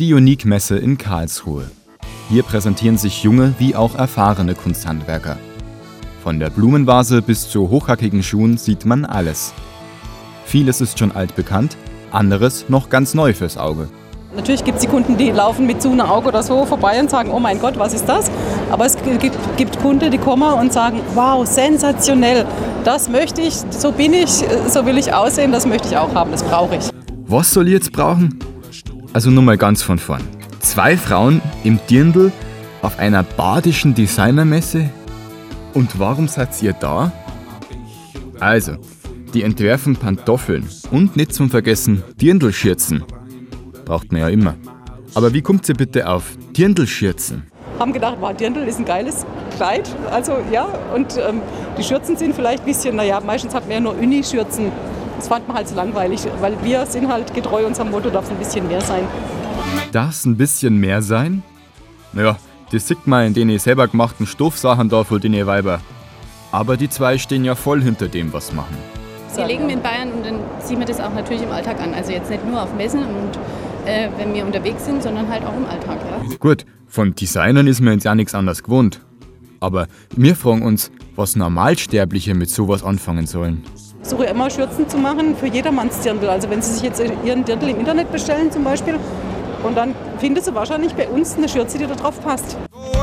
die Unique-Messe in Karlsruhe. Hier präsentieren sich junge wie auch erfahrene Kunsthandwerker. Von der Blumenvase bis zu hochhackigen Schuhen sieht man alles. Vieles ist schon altbekannt, anderes noch ganz neu fürs Auge. Natürlich gibt es die Kunden, die laufen mit so einem Auge oder so vorbei und sagen, oh mein Gott, was ist das? Aber es gibt Kunden, die kommen und sagen, wow, sensationell, das möchte ich, so bin ich, so will ich aussehen, das möchte ich auch haben, das brauche ich. Was soll ich jetzt brauchen? Also nur mal ganz von vorn. 2 Frauen im Dirndl auf einer badischen Designermesse? Und warum seid ihr da? Also, die entwerfen Pantoffeln und nicht zum Vergessen Dirndlschürzen. Braucht man ja immer. Aber wie kommt ihr bitte auf Dirndlschürzen? Haben gedacht, wow, Dirndl ist ein geiles Kleid, also ja, und die Schürzen sind vielleicht ein bisschen, meistens hat man ja nur Uni-Schürzen. Das fand man halt so langweilig, weil wir sind halt getreu unserem Motto, darf es ein bisschen mehr sein. Darf es ein bisschen mehr sein? Naja, das sieht man in den selber gemachten Stoffsachen da von den Weiber. Aber die 2 stehen ja voll hinter dem, was sie machen. Wir leben in Bayern und dann sieht man das auch natürlich im Alltag an. Also jetzt nicht nur auf Messen und wenn wir unterwegs sind, sondern halt auch im Alltag. Ja. Gut, von Designern ist man jetzt ja nichts anderes gewohnt. Aber wir fragen uns, was Normalsterbliche mit sowas anfangen sollen. Ich versuche immer Schürzen zu machen für jedermanns Dirndl. Also wenn Sie sich jetzt Ihren Dirndl im Internet bestellen zum Beispiel, und dann finden Sie wahrscheinlich bei uns eine Schürze, die da drauf passt.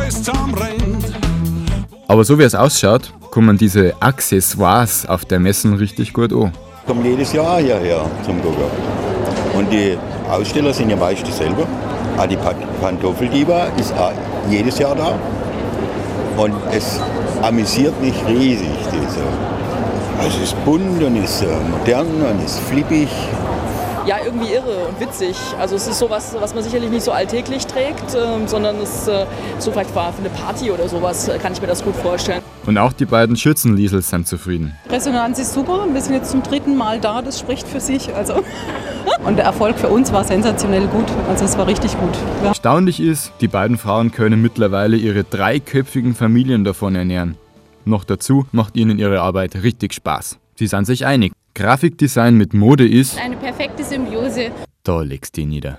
Aber so wie es ausschaut, kommen diese Accessoires auf der Messen richtig gut an. Ich komme jedes Jahr hierher zum Gucken. Und die Aussteller sind ja meist dieselbe. Auch die Pantoffeldiva ist auch jedes Jahr da. Und es amüsiert mich riesig. Also es ist bunt und ist modern und ist flippig. Ja, irgendwie irre und witzig. Also es ist sowas, was man sicherlich nicht so alltäglich trägt, sondern es so vielleicht für eine Party oder sowas, kann ich mir das gut vorstellen. Und auch die beiden Schürzenliesels sind zufrieden. Resonanz ist super, wir sind jetzt zum 3. Mal da, das spricht für sich. Also. Und der Erfolg für uns war sensationell gut, also es war richtig gut. Ja. Erstaunlich ist, die beiden Frauen können mittlerweile ihre 3-köpfigen Familien davon ernähren. Noch dazu macht ihnen ihre Arbeit richtig Spaß. Sie sind sich einig. Grafikdesign mit Mode ist Eine perfekte Symbiose. Da legst du nieder.